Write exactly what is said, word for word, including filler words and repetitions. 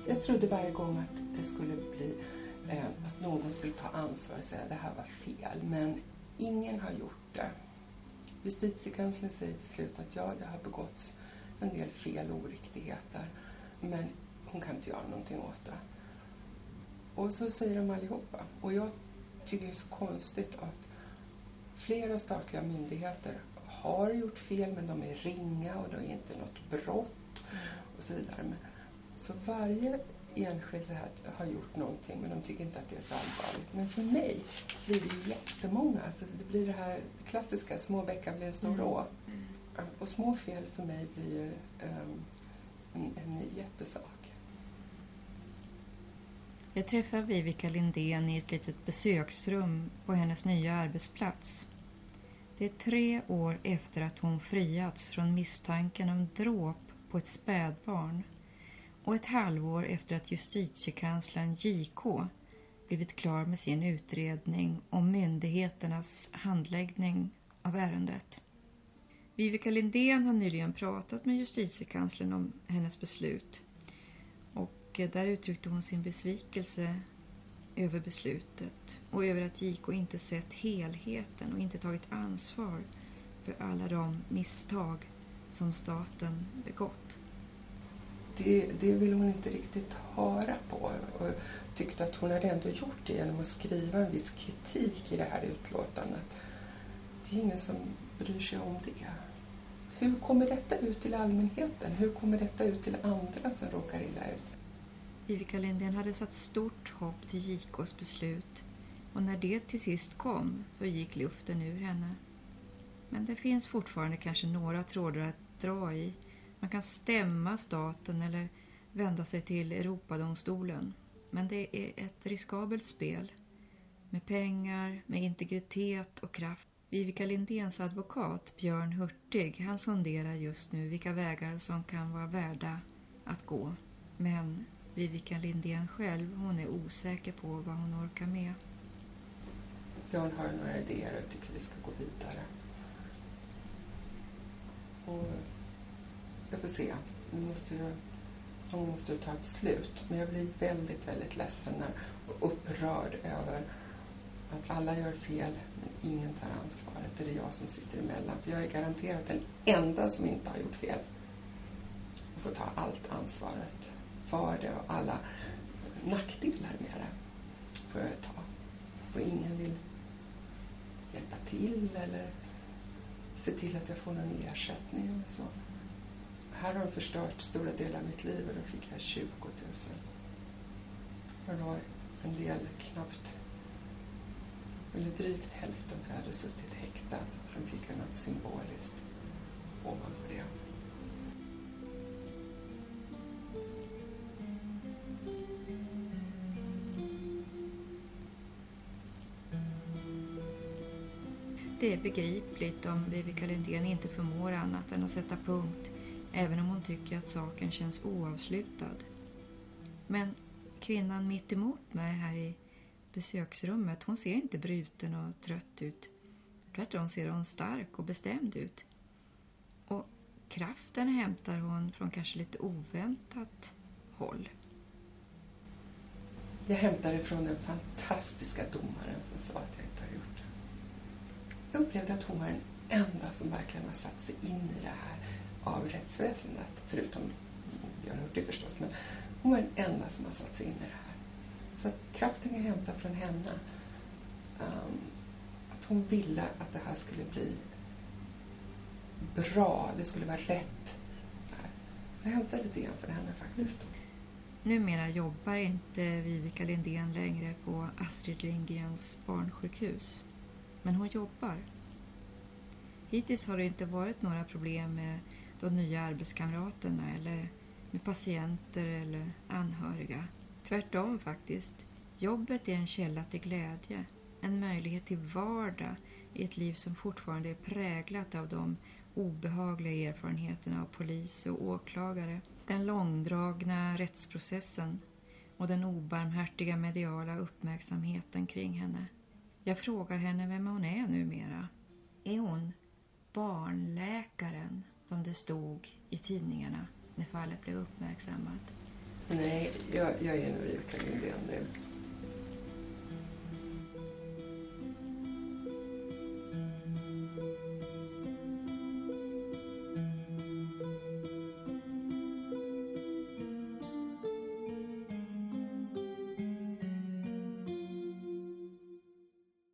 Jag trodde varje gång att det skulle bli eh, att någon skulle ta ansvar och säga att det här var fel. Men ingen har gjort det. Justitiekanslern säger till slut att ja, det har begåtts en del fel och oriktigheter. Men hon kan inte göra någonting åt det. Och så säger de allihopa. Och jag tycker det är så konstigt att flera statliga myndigheter har gjort fel, men de är ringa och det är inte något brott och så vidare. Men, så varje enskild har gjort någonting, men de tycker inte att det är så allvarligt. Men för mig blir det ju jättemånga. Alltså det blir det här klassiska, små bäckar blir en stor å. Mm. Och små fel för mig blir ju um, en, en jättesak. Jag träffar Vivica Lindén i ett litet besöksrum på hennes nya arbetsplats. Det är tre år efter att hon friats från misstanken om dråp på ett spädbarn och ett halvår efter att justitiekanslern J K blivit klar med sin utredning om myndigheternas handläggning av ärendet. Vivica Lindén har nyligen pratat med justitiekanslern om hennes beslut. Och där uttryckte hon sin besvikelse över beslutet och över att J K inte sett helheten och inte tagit ansvar för alla de misstag som staten begått. Det, det vill hon inte riktigt höra på och tyckte att hon hade ändå gjort det genom att skriva en viss kritik i det här utlåtandet. Det är ingen som bryr sig om det. Hur kommer detta ut till allmänheten? Hur kommer detta ut till andra som råkar illa ut? Vivica Lindén hade satt stort hopp till J K:s beslut och när det till sist kom så gick luften ur henne. Men det finns fortfarande kanske några trådar att dra i. Man kan stämma staten eller vända sig till Europadomstolen. Men det är ett riskabelt spel med pengar, med integritet och kraft. Vivica Lindéns advokat Björn Hurtig, han sonderar just nu vilka vägar som kan vara värda att gå. Men Vivica Lindén själv, hon är osäker på vad hon orkar med. Björn har några idéer och tycker vi ska gå vidare. Och jag får se. Nu måste jag, hon måste ta ett slut. Men jag blir väldigt, väldigt ledsen och upprörd över att alla gör fel men ingen tar ansvaret. Det är jag som sitter emellan. För jag är garanterat den enda som inte har gjort fel. Och får ta allt ansvaret för det och alla nackdelar med det får jag ta. Och ingen vill hjälpa till eller se till att jag får någon ersättning eller så. Här har de förstört stora delar av mitt liv och då fick jag tjugo tusen. Och då en del knappt, eller drygt hälften, för jag hade suttit häktad. Sen fick jag något symboliskt ovanpå det. Det är begripligt om Vivica Lindén inte förmår annat än att sätta punkt, även om hon tycker att saken känns oavslutad. Men kvinnan mitt emot mig här i besöksrummet, hon ser inte bruten och trött ut. Tvärtom ser hon stark och bestämd ut. Och kraften hämtar hon från kanske lite oväntat håll. Jag hämtade från den fantastiska domaren som sa att jag inte har gjort det. Jag upplevde att hon var den enda som verkligen har satt sig in i det här av rättsväsendet. Förutom Björn Hurtig förstås. Men hon var den enda som har satt sig in i det här. Så att kraften jag hämtade från henne. Um, att hon ville att det här skulle bli bra. Det skulle vara rätt. Så jag hämtade lite grann från henne faktiskt. Numera jobbar inte Vivica Lindén längre på Astrid Lindgrens barnsjukhus. Men hon jobbar. Hittills har det inte varit några problem med de nya arbetskamraterna eller med patienter eller anhöriga. Tvärtom faktiskt. Jobbet är en källa till glädje. En möjlighet till vardag i ett liv som fortfarande är präglat av de obehagliga erfarenheterna av polis och åklagare. Den långdragna rättsprocessen och den obarmhärtiga mediala uppmärksamheten kring henne. Jag frågar henne vem hon är numera. Är hon barnläkaren som det stod i tidningarna när fallet blev uppmärksammat? Nej, jag, jag är nog Vivica Lindén nu.